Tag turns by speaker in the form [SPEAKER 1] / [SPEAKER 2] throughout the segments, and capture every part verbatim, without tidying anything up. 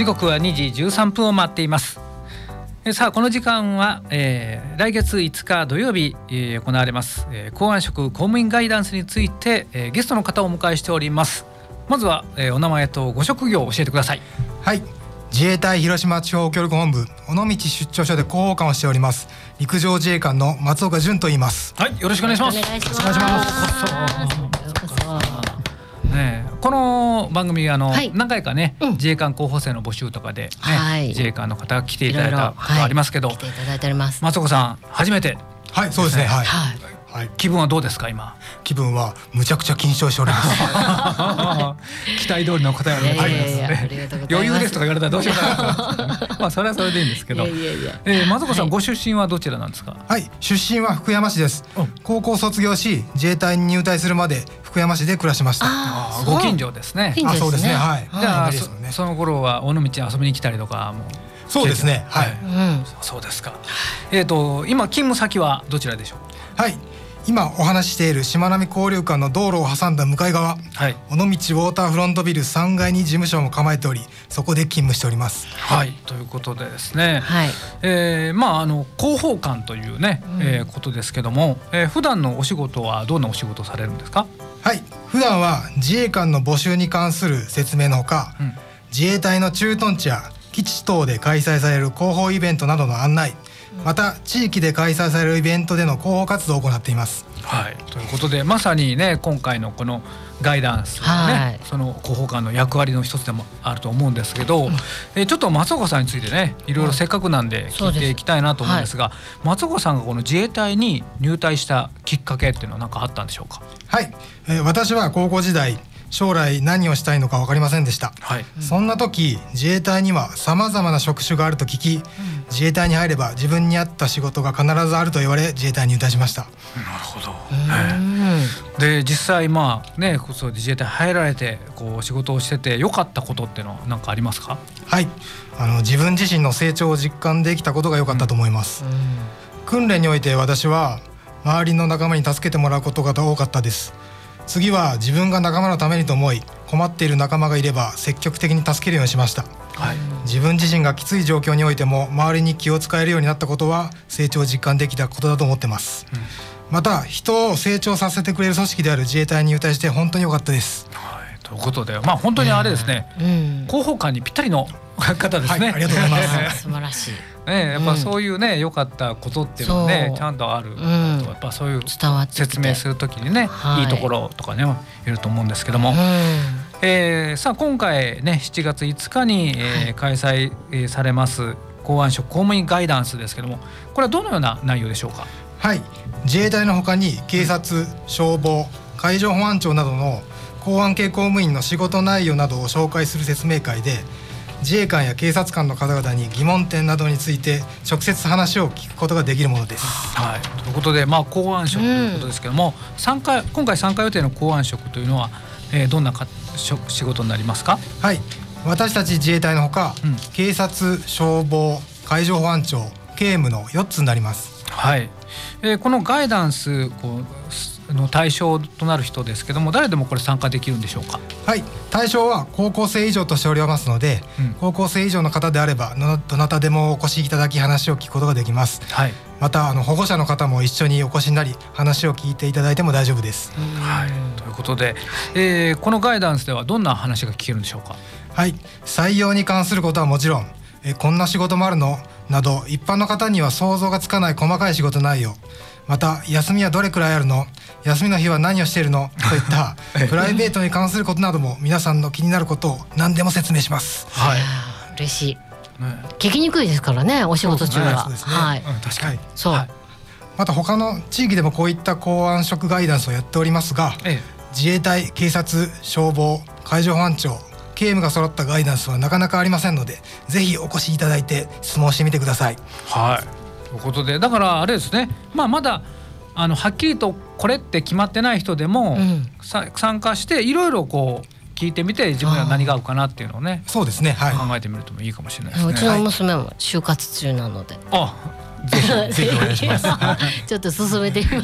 [SPEAKER 1] 刻はにじじゅうさんぷんを回っています。さあこの時間は、えー、来月いつか土曜日、えー、行われます、えー、公安職公務員ガイダンスについて、えー、ゲストの方をお迎えしております。まずは、えー、お名前とご職業を教えてください。
[SPEAKER 2] はい、自衛隊広島地方協力本部尾道出張所で広報官をしております陸上自衛官の松岡淳と言います。
[SPEAKER 1] はい、よろしくお願いします。
[SPEAKER 3] お願いします。
[SPEAKER 1] お願いします。ね、この番組あの、はい、何回かね、うん、自衛官候補生の募集とかで、ね、はい、自衛官の方が来ていただいたことありますけど、
[SPEAKER 3] はい、来ていただいております。
[SPEAKER 1] 松岡さん初めて。
[SPEAKER 2] はい、そうですね。はい。
[SPEAKER 3] はい
[SPEAKER 2] はい、
[SPEAKER 1] 気分はどうですか今。
[SPEAKER 2] 気分はむちゃくちゃ緊張しております
[SPEAKER 1] 期待通りの答えがあります、
[SPEAKER 3] ね、
[SPEAKER 1] 余裕ですとか言われたらどうしようかなまあそれはそれでいいんですけど。いやいやいや、えー、松岡さん、はい、ご出身はどちらなんですか。
[SPEAKER 2] はい、出身は福山市です。高校卒業し自衛隊に入隊するまで福山市で暮らしました。
[SPEAKER 1] あ、ご近所ですね。
[SPEAKER 2] あ、そうですね。はい。
[SPEAKER 1] じゃあ そ, その頃は尾道遊びに来たりとかも。
[SPEAKER 2] そうですね。はい、
[SPEAKER 1] うん、そうですか。えっと今勤務先はどちらでしょう。
[SPEAKER 2] はい、今お話ししているしまなみ交流館の道路を挟んだ向かい側、はい、尾道ウォーターフロントビルさんがいに事務所も構えており、そこで勤務しております。
[SPEAKER 1] はい、ということでですね、
[SPEAKER 3] はい、
[SPEAKER 1] えー、まああの広報官というね、うん、えー、ことですけども、えー、普段のお仕事はどんなお仕事をされるんですか。
[SPEAKER 2] はい、普段は自衛官の募集に関する説明のほか、うん、自衛隊の駐屯地や基地等で開催される広報イベントなどの案内、また地域で開催されるイベントでの広報活動を行っています。
[SPEAKER 1] はい、ということでまさにね今回のこのガイダンスはね、はい、その広報官の役割の一つでもあると思うんですけど、うん、えちょっと松岡さんについてねいろいろせっかくなんで聞いていきたいなと思うんですが、はい、松岡さんがこの自衛隊に入隊したきっかけっていうのは何かあったんでしょうか。
[SPEAKER 2] はい、えー、私は高校時代将来何をしたいのか分かりませんでした。はい、そんな時自衛隊にはさまざまな職種があると聞き、うん、自衛隊に入れば自分に合った仕事が必ずあると言われ自衛隊に入隊しました。
[SPEAKER 1] なるほど。で実際まあねそう自衛隊入られてこう仕事をしてて良かったことっていうのは何かありますか。
[SPEAKER 2] はい、あの自分自身の成長を実感できたことが良かったと思います。うんうん、訓練において私は周りの仲間に助けてもらうことが多かったです。次は自分が仲間のためにと思い困っている仲間がいれば積極的に助けるようにしました。はい、自分自身がきつい状況においても周りに気を使えるようになったことは成長を実感できたことだと思ってます。うん、また人を成長させてくれる組織である自衛隊に入隊して本当に良かったです。
[SPEAKER 1] はい、ということでまあ本当にあれですね、うん、広報官にぴったりの方ですね。
[SPEAKER 2] はい、ありがとうございます。
[SPEAKER 3] 素晴らしい。
[SPEAKER 1] ね、やっぱそういうね良かったことっていうのはねちゃんとある、うん、やっぱそういう説明するときにね、はい、いいところとかねいると思うんですけども、うん、えー、さあ今回ねしちがついつかに、えー、開催されます公安職公務員ガイダンスですけども、これはどのような内容でしょうか。
[SPEAKER 2] はい、自衛隊のほかに警察、消防、海上保安庁などの公安系公務員の仕事内容などを紹介する説明会で、自衛官や警察官の方々に疑問点などについて直接話を聞くことができるものです。
[SPEAKER 1] はい、ということで、まあ、公安職ということですけども、うん、参加今回参加予定の公安職というのは、えー、どんなか仕事になりますか。
[SPEAKER 2] はい、私たち自衛隊のほか、うん、警察、消防、海上保安庁、警務のよっつになります。
[SPEAKER 1] はい、えー、このガイダンスこうの対象となる人ですけども、誰でもこれ参加できるんでしょうか。
[SPEAKER 2] はい、対象は高校生以上としておりますので、うん、高校生以上の方であればどなたでもお越しいただき話を聞くことができます。はい、またあの保護者の方も一緒にお越しになり話を聞いていただいても大丈夫です。
[SPEAKER 1] はい、ということで、えー、このガイダンスではどんな話が聞けるんでしょうか。
[SPEAKER 2] はい、採用に関することはもちろん、えこんな仕事もあるのなど一般の方には想像がつかない細かい仕事内容、また休みはどれくらいあるの、休みの日は何をしているのといったプライベートに関することなども皆さんの気になることを何でも説明します。
[SPEAKER 3] はい、嬉しい、ね、聞きにくいですからねお仕事中は。
[SPEAKER 2] そうですね、
[SPEAKER 3] はい、
[SPEAKER 2] うん、確かに
[SPEAKER 3] そう、はい、
[SPEAKER 2] また他の地域でもこういった公安職ガイダンスをやっておりますが、ええ、自衛隊、警察、消防、海上保安庁、警務が揃ったガイダンスはなかなかありませんので、ぜひお越しいただいて質問してみてください。
[SPEAKER 1] はい、ということでだからあれですね、まあ、まだあのはっきりとこれって決まってない人でも、うん、参加していろいろこう聞いてみて自分は何が合うかなっていうのをね、
[SPEAKER 2] そうですね、はい、
[SPEAKER 1] 考えてみるともいいかもしれないですね。
[SPEAKER 3] うちの娘も就活中なので、
[SPEAKER 1] あ、ぜひぜひお願いします。
[SPEAKER 3] ちょっと進めてみます。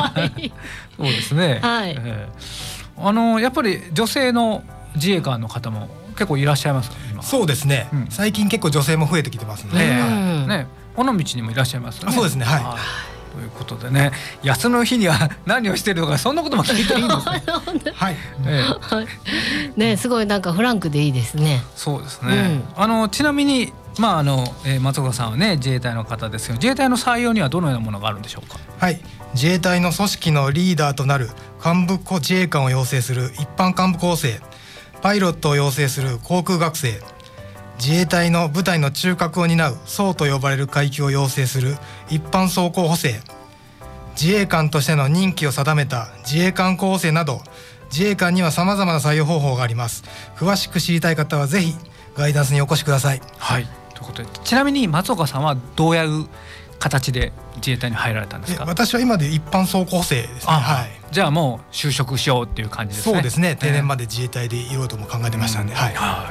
[SPEAKER 1] そうですね、
[SPEAKER 3] はい、
[SPEAKER 1] えー、あのやっぱり女性の自衛官の方も結結構いらっしゃいますか今。
[SPEAKER 2] そうですね、うん、最近結構女性も増えてきてますので、
[SPEAKER 1] ねね、尾道にもいらっしゃいますよね。
[SPEAKER 2] そうですね、はい、はい、
[SPEAKER 1] ということでね、休みの日には何をしてるのか、そんなことも聞いていいんですね。
[SPEAKER 2] はい、
[SPEAKER 3] ええ、ね、すごいなんかフランクでいいですね。
[SPEAKER 1] そうですね、うん、あのちなみに、まああのえー、松岡さんはね自衛隊の方ですけど、自衛隊の採用にはどのようなものがあるんでしょうか。
[SPEAKER 2] はい、自衛隊の組織のリーダーとなる幹部自衛官を養成する一般幹部構成、パイロットを養成する航空学生、自衛隊の部隊の中核を担う曹と呼ばれる階級を養成する一般曹候補生、自衛官としての任期を定めた自衛官候補生など、自衛官にはさまざまな採用方法があります。詳しく知りたい方はぜひガイダンスにお越しください。
[SPEAKER 1] はい、ということで、ちなみに松岡さんはどういう形で自衛隊に入られたんですか。
[SPEAKER 2] 私は今で一般曹候補生ですね。はい、
[SPEAKER 1] じゃあもう就職しようっていう感じですね。
[SPEAKER 2] そうですね、定年まで自衛隊でいろいろとも考えてましたんで、うん、はい、
[SPEAKER 1] はい、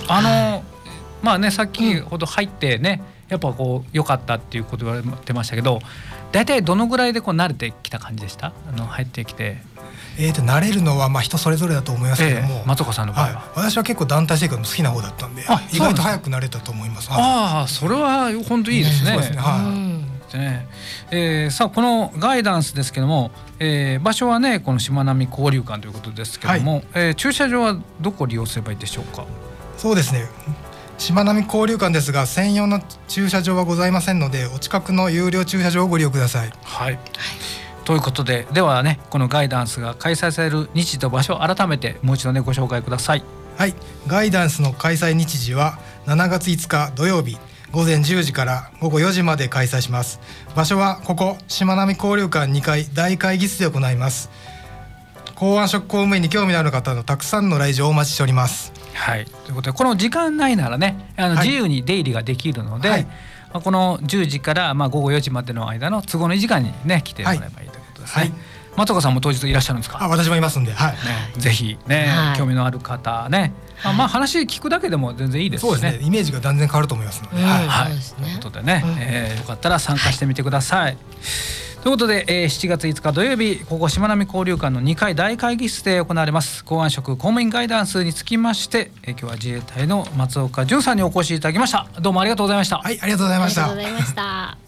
[SPEAKER 1] あのまあね、先ほど入ってね、やっぱこう良かったっていうこと言われてましたけど、大体どのぐらいでこう慣れてきた感じでした？あの入ってきて。
[SPEAKER 2] えーと慣れるのはまあ人それぞれだと思いますけども、
[SPEAKER 1] えー、松岡さんの場合は、
[SPEAKER 2] はい、私は結構団体生活も好きな方だったんで、意外と早く慣れたと思います。
[SPEAKER 1] ああ、それは本当いいですね。
[SPEAKER 2] そうですね、はい。
[SPEAKER 1] ねえー、さあこのガイダンスですけども、えー、場所はねこのしまなみ交流館ということですけども、はい、えー、駐車場はどこを利用すればいいでしょうか。
[SPEAKER 2] そうですね、しまなみ交流館ですが専用の駐車場はございませんので、お近くの有料駐車場をご利用ください。
[SPEAKER 1] はい、はい、ということで、ではねこのガイダンスが開催される日時と場所を改めてもう一度ねご紹介ください。
[SPEAKER 2] はい、ガイダンスの開催日時はしちがついつか土曜日ごぜんじゅうじからごごよじまで開催します。場所はここしまなみ交流館にかい大会議室で行います。公安職公務員に興味のある方のたくさんの来場をお待ちしております。
[SPEAKER 1] はい、ということで、この時間内ならねあの自由に出入りができるので、はい、まあ、このじゅうじからまあごごよじまでの間の都合のいい時間にね来てもらえばいいということですね。はい、松岡さんも当日いらっしゃるんですか。
[SPEAKER 2] あ、私もいますんで、はい、
[SPEAKER 1] ね、ぜひね、はい、興味のある方ね、まあ、まあ話聞くだけでも全然いいですしね。
[SPEAKER 2] そうですね、イメージが断然変わると思いますので、うん、はい、
[SPEAKER 1] はい、ということでね、うん、えー、よかったら参加してみてください。ということで、えー、しちがついつか土曜日、ここしまなみ交流館のにかい大会議室で行われます公安職公務員ガイダンスにつきまして、えー、今日は自衛隊の松岡潤さんにお越しいただきました。どうもありがとうございました。
[SPEAKER 2] はい、ありがとうございました。
[SPEAKER 3] ありがとうございました。